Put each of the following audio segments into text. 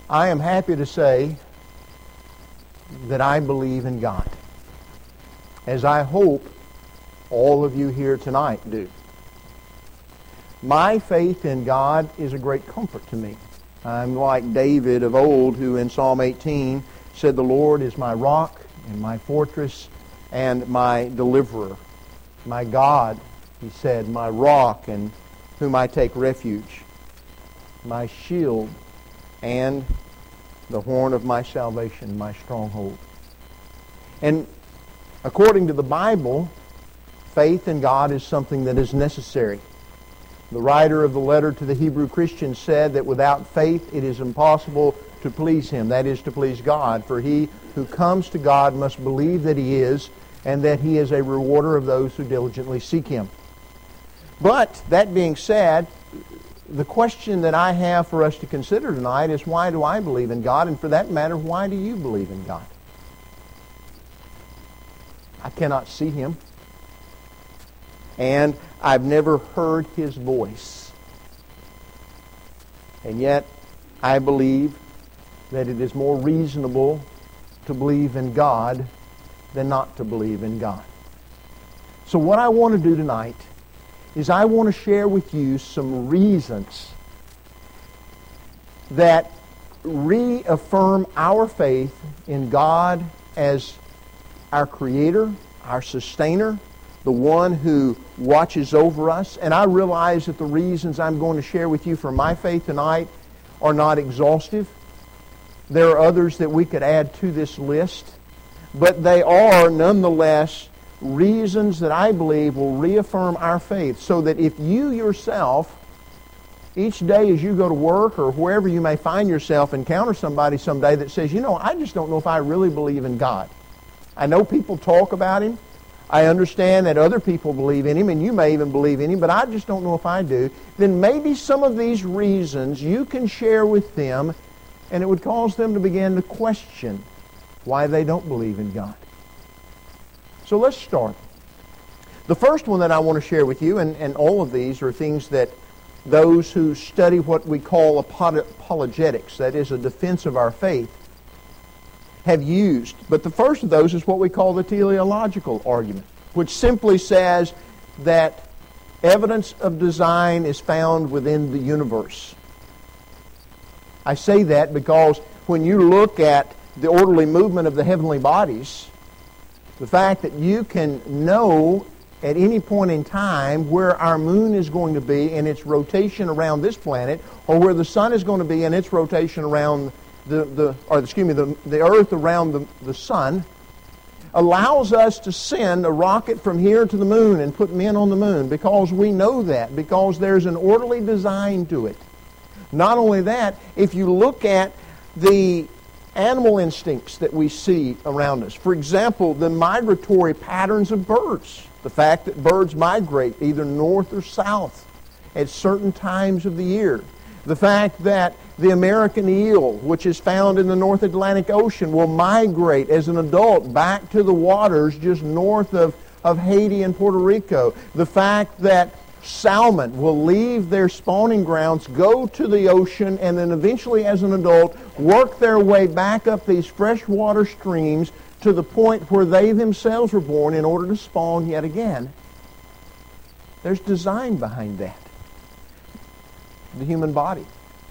I am happy to say that I believe in God, as I hope all of you here tonight do. My faith in God is a great comfort to me. I'm like David of old, who in Psalm 18 said, "The Lord is my rock and my fortress and my deliverer. My God," he said, "my rock in whom I take refuge, my shield and the horn of my salvation, my stronghold." And according to the Bible, faith in God is something that is necessary. The writer of the letter to the Hebrew Christians said that without faith it is impossible to please Him, that is, to please God. For he who comes to God must believe that He is, and that He is a rewarder of those who diligently seek Him. But, that being said, the question that I have for us to consider tonight is, why do I believe in God? And for that matter, why do you believe in God? I cannot see Him, and I've never heard His voice. And yet, I believe that it is more reasonable to believe in God than not to believe in God. So what I want to do tonight is I want to share with you some reasons that reaffirm our faith in God as our Creator, our Sustainer, the one who watches over us. And I realize that the reasons I'm going to share with you for my faith tonight are not exhaustive. There are others that we could add to this list, but they are nonetheless reasons that I believe will reaffirm our faith, so that if you yourself, each day as you go to work or wherever you may find yourself, encounter somebody someday that says, I just don't know if I really believe in God. I know people talk about Him. I understand that other people believe in Him, and you may even believe in Him, but I just don't know if I do. Then maybe some of these reasons you can share with them, and it would cause them to begin to question why they don't believe in God. So let's start. The first one that I want to share with you, and all of these are things that those who study what we call apologetics, that is a defense of our faith, have used. But the first of those is what we call the teleological argument, which simply says that evidence of design is found within the universe. I say that because when you look at the orderly movement of the heavenly bodies, the fact that you can know at any point in time where our moon is going to be in its rotation around this planet, or where the sun is going to be in its rotation around the earth around the sun, allows us to send a rocket from here to the moon and put men on the moon, because we know that, because there's an orderly design to it. Not only that, if you look at the animal instincts that we see around us, for example, the migratory patterns of birds, the fact that birds migrate either north or south at certain times of the year, the fact that the American eel, which is found in the North Atlantic Ocean, will migrate as an adult back to the waters just north of Haiti and Puerto Rico, the fact that salmon will leave their spawning grounds, go to the ocean, and then eventually as an adult work their way back up these freshwater streams to the point where they themselves were born in order to spawn yet again. There's design behind that. The human body.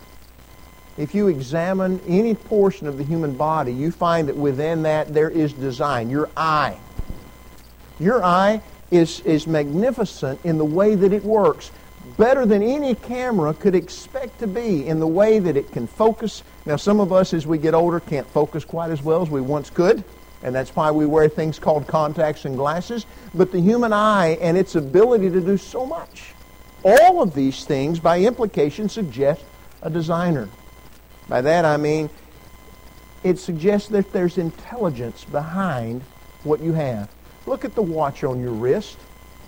If you examine any portion of the human body, you find that within that there is design. Your eye. Your eye is magnificent in the way that it works. Better than any camera could expect to be in the way that it can focus. Now, some of us as we get older can't focus quite as well as we once could, and that's why we wear things called contacts and glasses. But the human eye and its ability to do so much, all of these things by implication suggest a designer. By that I mean it suggests that there's intelligence behind what you have. Look at the watch on your wrist.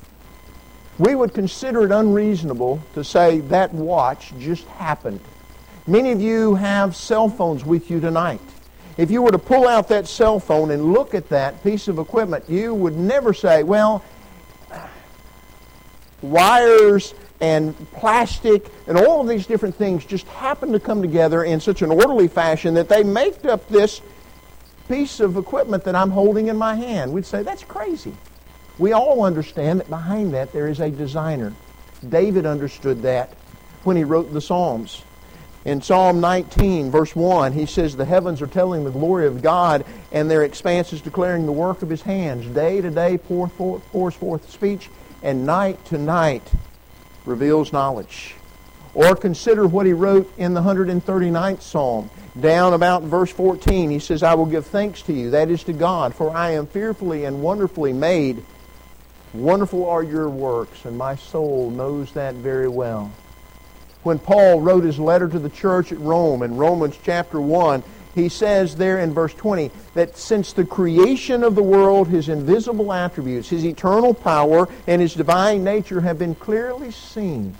We would consider it unreasonable to say that watch just happened. Many of you have cell phones with you tonight. If you were to pull out that cell phone and look at that piece of equipment, you would never say, well, wires and plastic and all of these different things just happen to come together in such an orderly fashion that they make up this piece of equipment that I'm holding in my hand. We'd say, that's crazy. We all understand that behind that there is a designer. David understood that when he wrote the Psalms. In Psalm 19, verse 1, he says, the heavens are telling the glory of God, and their expanses declaring the work of his hands. Day to day pours forth speech, and night to night reveals knowledge. Or consider what he wrote in the 139th Psalm. Down about verse 14, he says, I will give thanks to you, that is to God, for I am fearfully and wonderfully made. Wonderful are your works, and my soul knows that very well. When Paul wrote his letter to the church at Rome in Romans chapter 1, he says there in verse 20 that since the creation of the world, his invisible attributes, his eternal power, and his divine nature have been clearly seen,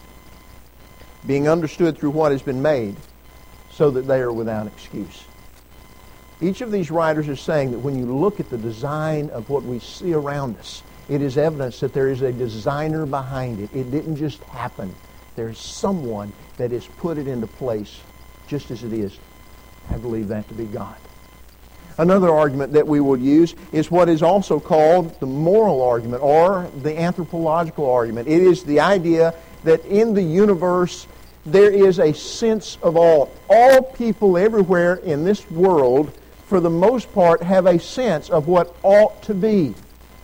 being understood through what has been made, so that they are without excuse. Each of these writers is saying that when you look at the design of what we see around us, it is evidence that there is a designer behind it. It didn't just happen. There's someone that has put it into place just as it is. I believe that to be God. Another argument that we would use is what is also called the moral argument or the anthropological argument. It is the idea that in the universe there is a sense of ought. All people everywhere in this world, for the most part, have a sense of what ought to be.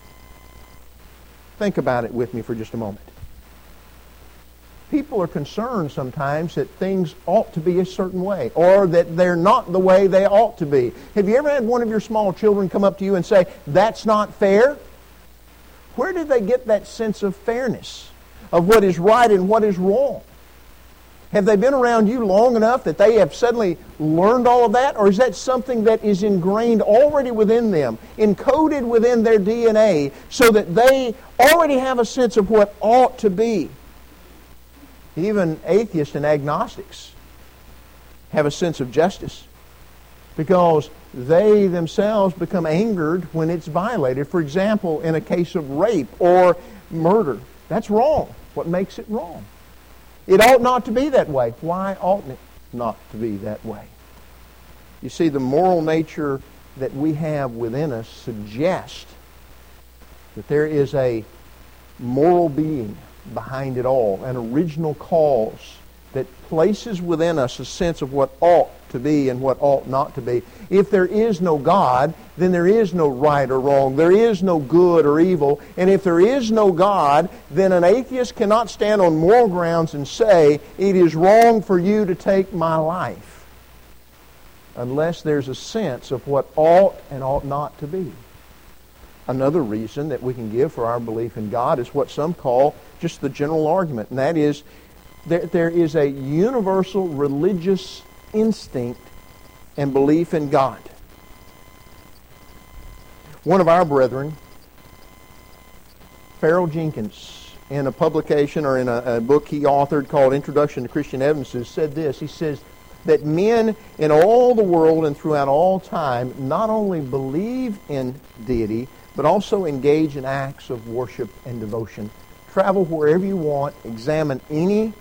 Think about it with me for just a moment. People are concerned sometimes that things ought to be a certain way or that they're not the way they ought to be. Have you ever had one of your small children come up to you and say, that's not fair? Where did they get that sense of fairness, of what is right and what is wrong? Have they been around you long enough that they have suddenly learned all of that? Or is that something that is ingrained already within them, encoded within their DNA, so that they already have a sense of what ought to be? Even atheists and agnostics have a sense of justice because they themselves become angered when it's violated. For example, in a case of rape or murder. That's wrong. What makes it wrong? It ought not to be that way. Why ought it not to be that way? You see, the moral nature that we have within us suggests that there is a moral being behind it all, an original cause that places within us a sense of what ought to be and what ought not to be. If there is no God, then there is no right or wrong. There is no good or evil. And if there is no God, then an atheist cannot stand on moral grounds and say, it is wrong for you to take my life, unless there's a sense of what ought and ought not to be. Another reason that we can give for our belief in God is what some call just the general argument, and that is there is a universal religious instinct and belief in God. One of our brethren, Farrell Jenkins, in a publication or in a book he authored called Introduction to Christian Evidences, said this. He says that men in all the world and throughout all time not only believe in deity, but also engage in acts of worship and devotion. Travel wherever you want, examine any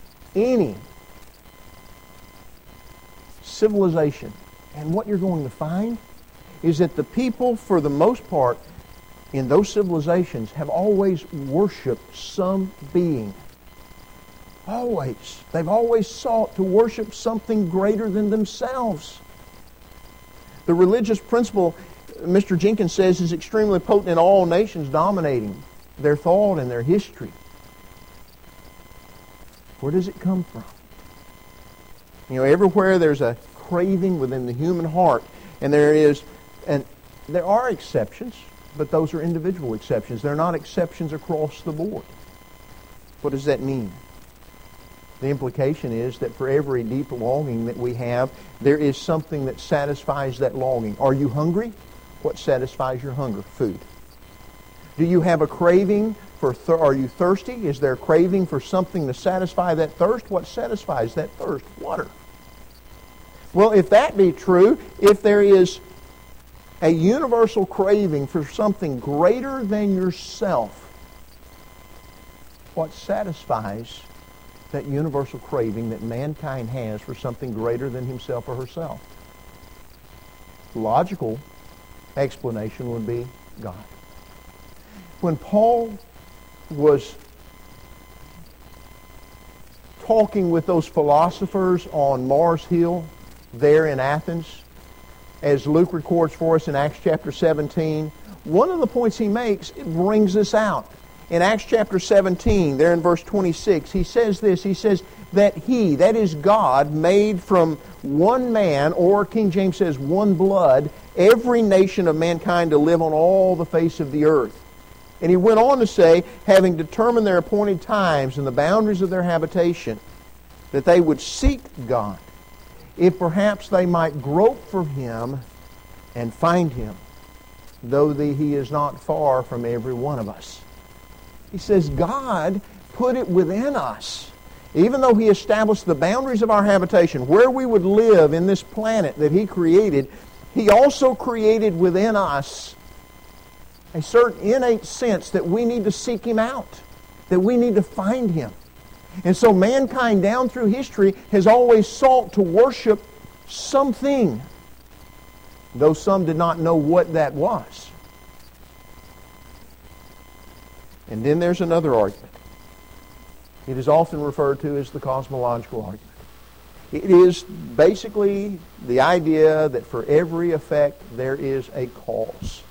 civilization, and what you're going to find is that the people, for the most part, in those civilizations have always worshipped some being. Always. They've always sought to worship something greater than themselves. The religious principle, Mr. Jenkins says, is extremely potent in all nations, dominating their thought and their history. Where does it come from? You know, everywhere there's a craving within the human heart, and there are exceptions, but those are individual exceptions. They're not exceptions across the board. What does that mean? The implication is that for every deep longing that we have, there is something that satisfies that longing. Are you hungry? What satisfies your hunger? Food. Do you have a craving for, are you thirsty? Is there a craving for something to satisfy that thirst? What satisfies that thirst? Water. Well, if that be true, if there is a universal craving for something greater than yourself, what satisfies that universal craving that mankind has for something greater than himself or herself? Logical explanation would be God. When Paul was talking with those philosophers on Mars Hill there in Athens, as Luke records for us in Acts chapter 17, one of the points he makes, it brings this out. In Acts chapter 17, there in verse 26, he says this, he says that he, that is God, made from one man, or King James says one blood, every nation of mankind to live on all the face of the earth. And he went on to say, having determined their appointed times and the boundaries of their habitation, that they would seek God, if perhaps they might grope for him and find him, though he is not far from every one of us. He says God put it within us. Even though he established the boundaries of our habitation, where we would live in this planet that he created, he also created within us a certain innate sense that we need to seek him out, that we need to find him. And so mankind down through history has always sought to worship something, though some did not know what that was. And then there's another argument. It is often referred to as the cosmological argument. It is basically the idea that for every effect there is a cause.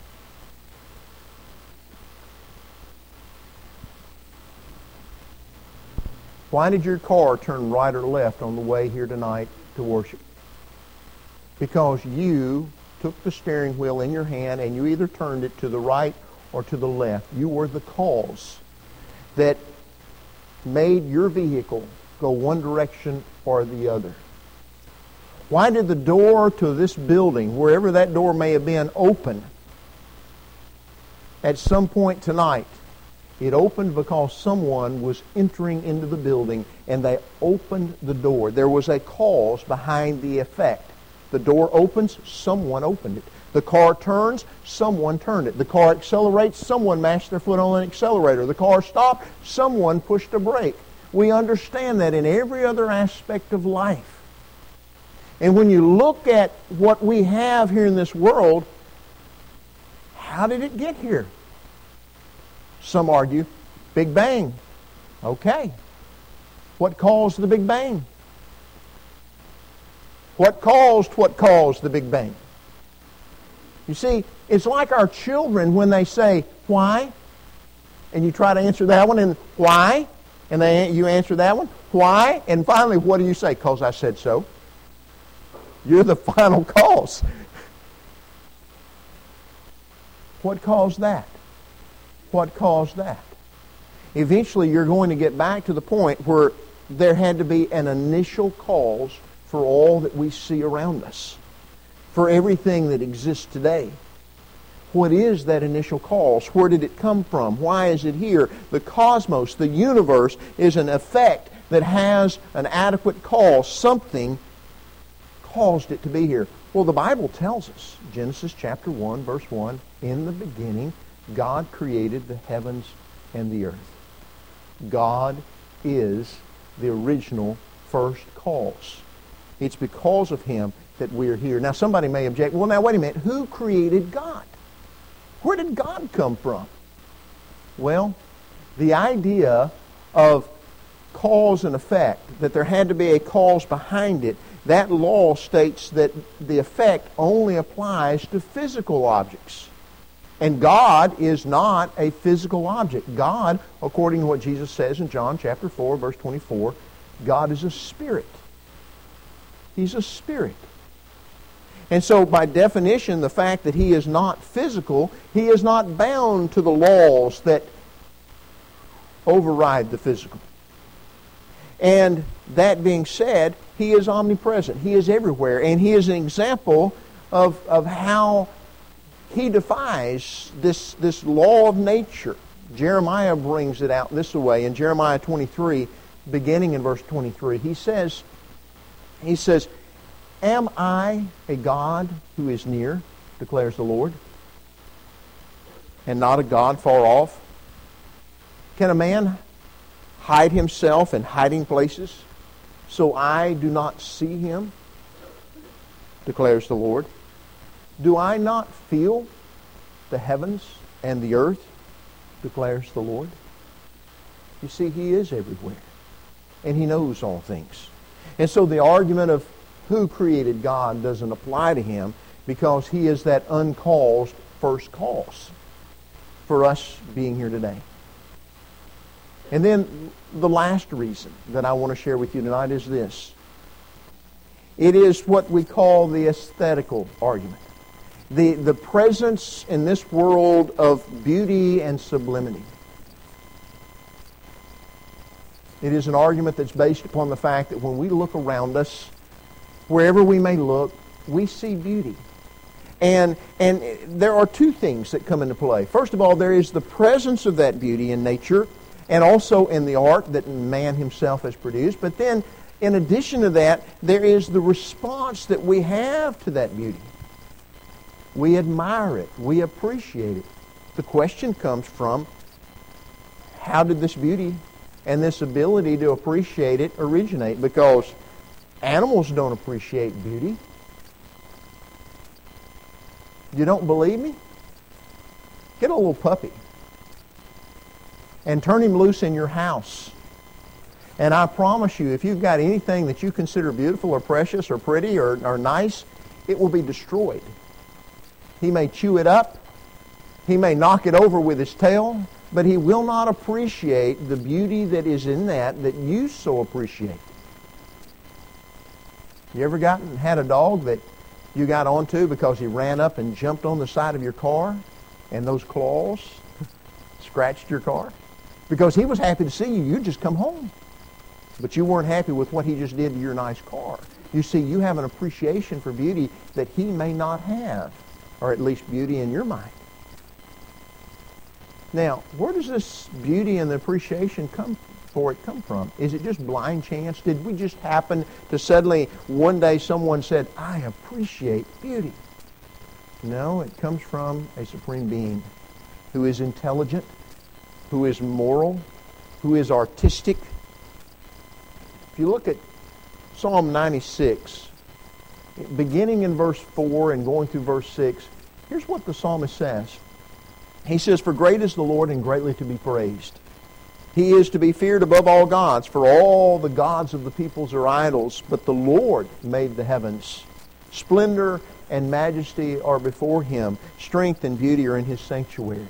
Why did your car turn right or left on the way here tonight to worship? Because you took the steering wheel in your hand and you either turned it to the right or to the left. You were the cause that made your vehicle go one direction or the other. Why did the door to this building, wherever that door may have been, open at some point tonight? It opened because someone was entering into the building and they opened the door. There was a cause behind the effect. The door opens, someone opened it. The car turns, someone turned it. The car accelerates, someone mashed their foot on an accelerator. The car stopped, someone pushed a brake. We understand that in every other aspect of life. And when you look at what we have here in this world, how did it get here? Some argue, Big Bang. Okay. What caused the Big Bang? What caused the Big Bang? You see, it's like our children when they say, why? And you try to answer that one, and why? And you answer that one, why? And finally, what do you say? Because I said so. You're the final cause. What caused that? What caused that? Eventually, you're going to get back to the point where there had to be an initial cause for all that we see around us, for everything that exists today. What is that initial cause? Where did it come from? Why is it here? The cosmos, the universe, is an effect that has an adequate cause. Something caused it to be here. Well, the Bible tells us, Genesis chapter 1, verse 1, in the beginning, God created the heavens and the earth. God is the original first cause. It's because of him that we're here. Now, somebody may object, well, now, wait a minute. Who created God? Where did God come from? Well, the idea of cause and effect, that there had to be a cause behind it, that law states that the effect only applies to physical objects. And God is not a physical object. God, according to what Jesus says in John chapter 4, verse 24, God is a spirit. He's a spirit. And so by definition, the fact that he is not physical, he is not bound to the laws that override the physical. And that being said, he is omnipresent. He is everywhere. And he is an example of how he defies this law of nature. Jeremiah brings it out this way. In Jeremiah 23, beginning in verse 23, he says, Am I a God who is near, declares the Lord, and not a God far off? Can a man hide himself in hiding places so I do not see him, declares the Lord? Do I not feel the heavens and the earth, declares the Lord? You see, he is everywhere, and he knows all things. And so the argument of who created God doesn't apply to him, because he is that uncaused first cause for us being here today. And then the last reason that I want to share with you tonight is this. It is what we call the aesthetical argument. The presence in this world of beauty and sublimity. It is an argument that's based upon the fact that when we look around us, wherever we may look, we see beauty. And there are two things that come into play. First of all, there is the presence of that beauty in nature and also in the art that man himself has produced. But then, in addition to that, there is the response that we have to that beauty. We admire it. We appreciate it. The question comes from, how did this beauty and this ability to appreciate it originate? Because animals don't appreciate beauty. You don't believe me? Get a little puppy and turn him loose in your house. And I promise you, if you've got anything that you consider beautiful or precious or pretty or nice, it will be destroyed. He may chew it up. He may knock it over with his tail, but he will not appreciate the beauty that is in that you so appreciate. You ever had a dog that you got onto because he ran up and jumped on the side of your car and those claws scratched your car? Because he was happy to see you. You'd just come home. But you weren't happy with what he just did to your nice car. You see, you have an appreciation for beauty that he may not have, or at least beauty in your mind. Now, where does this beauty and the appreciation come from? Is it just blind chance? Did we just happen to suddenly one day someone said, I appreciate beauty? No, it comes from a supreme being who is intelligent, who is moral, who is artistic. If you look at Psalm 96, beginning in verse 4 and going through verse 6, here's what the psalmist says. He says, For great is the Lord and greatly to be praised. He is to be feared above all gods, for all the gods of the peoples are idols, but the Lord made the heavens. Splendor and majesty are before him. Strength and beauty are in his sanctuary.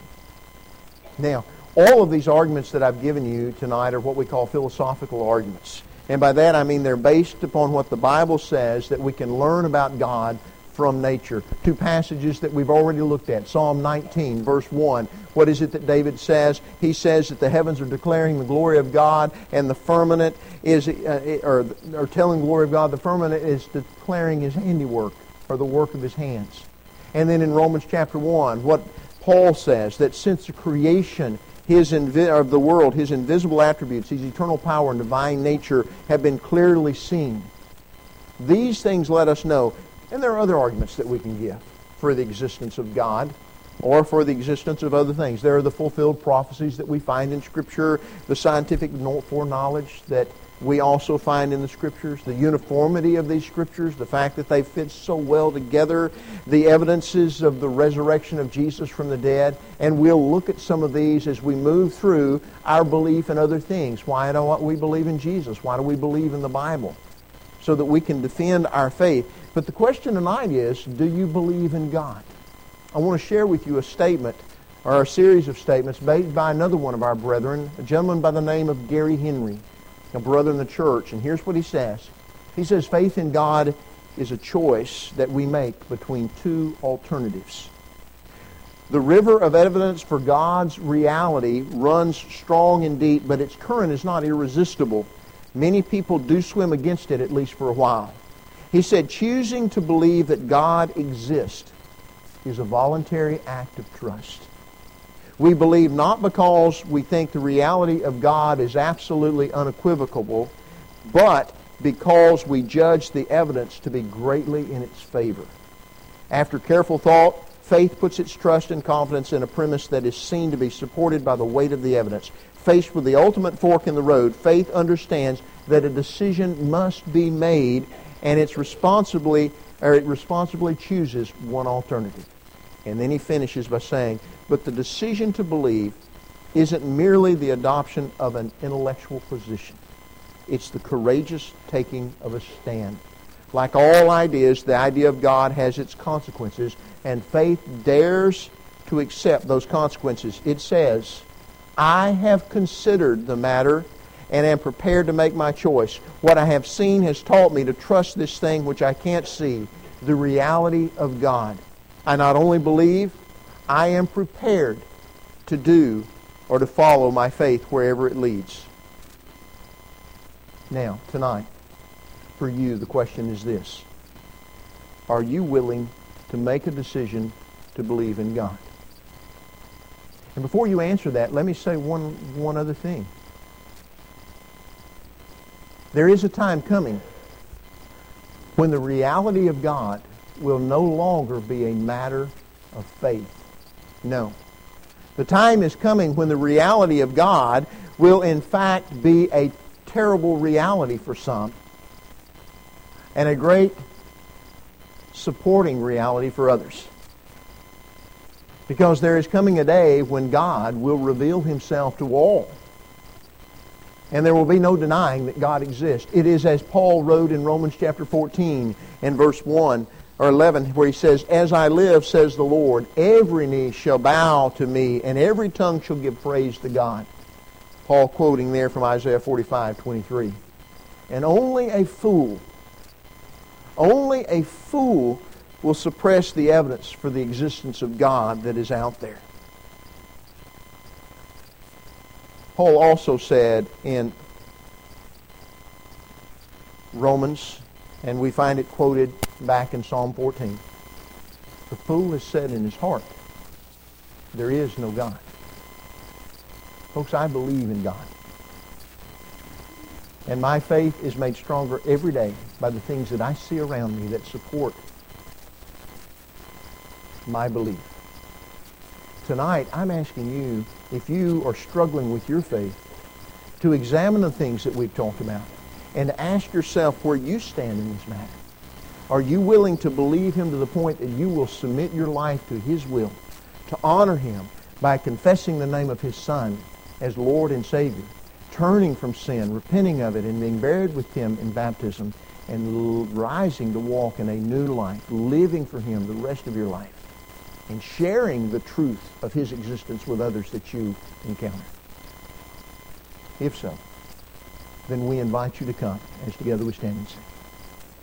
Now, all of these arguments that I've given you tonight are what we call philosophical arguments. And by that I mean they're based upon what the Bible says that we can learn about God from nature. Two passages that we've already looked at. Psalm 19, verse 1. What is it that David says? He says that the heavens are declaring the glory of God, and the firmament is, or telling the glory of God. The firmament is declaring his handiwork, or the work of his hands. And then in Romans chapter 1, what Paul says, that since the creation of the world, his invisible attributes, his eternal power and divine nature have been clearly seen. These things let us know. And there are other arguments that we can give for the existence of God or for the existence of other things. There are the fulfilled prophecies that we find in Scripture, the scientific foreknowledge that we also find in the Scriptures, the uniformity of these Scriptures, the fact that they fit so well together, the evidences of the resurrection of Jesus from the dead. And we'll look at some of these as we move through our belief in other things. Why do we believe in Jesus? Why do we believe in the Bible? So that we can defend our faith. But the question tonight is, do you believe in God? I want to share with you a statement, or a series of statements, made by another one of our brethren, a gentleman by the name of Gary Henry, a brother in the church. And here's what he says. He says, faith in God is a choice that we make between two alternatives. The river of evidence for God's reality runs strong and deep, but its current is not irresistible. Many people do swim against it, at least for a while. He said, choosing to believe that God exists is a voluntary act of trust. We believe not because we think the reality of God is absolutely unequivocal, but because we judge the evidence to be greatly in its favor. After careful thought, faith puts its trust and confidence in a premise that is seen to be supported by the weight of the evidence. faced with the ultimate fork in the road, faith understands that a decision must be made, and it responsibly chooses one alternative. And then he finishes by saying, but the decision to believe isn't merely the adoption of an intellectual position. It's the courageous taking of a stand. Like all ideas, the idea of God has its consequences, and faith dares to accept those consequences. It says, I have considered the matter and am prepared to make my choice. What I have seen has taught me to trust this thing which I can't see, the reality of God. I not only believe, I am prepared to do or to follow my faith wherever it leads. Now, tonight, for you, the question is this. Are you willing to make a decision to believe in God? And before you answer that, let me say one other thing. There is a time coming when the reality of God will no longer be a matter of faith. No. The time is coming when the reality of God will in fact be a terrible reality for some and a great supporting reality for others. Because there is coming a day when God will reveal himself to all. And there will be no denying that God exists. It is as Paul wrote in Romans chapter 14 and verse 1 or 11, where he says, as I live, says the Lord, every knee shall bow to me, and every tongue shall give praise to God. Paul quoting there from Isaiah 45:23. And only a fool will suppress the evidence for the existence of God that is out there. Paul also said in Romans, and we find it quoted back in Psalm 14, the fool has said in his heart, there is no God. Folks, I believe in God. And my faith is made stronger every day by the things that I see around me that support my belief. Tonight, I'm asking you, if you are struggling with your faith, to examine the things that we've talked about and to ask yourself where you stand in this matter. Are you willing to believe him to the point that you will submit your life to his will, to honor him by confessing the name of his Son as Lord and Savior, turning from sin, repenting of it, and being buried with him in baptism, and rising to walk in a new life, living for him the rest of your life, and sharing the truth of his existence with others that you encounter? If so, then we invite you to come as together we stand and sing.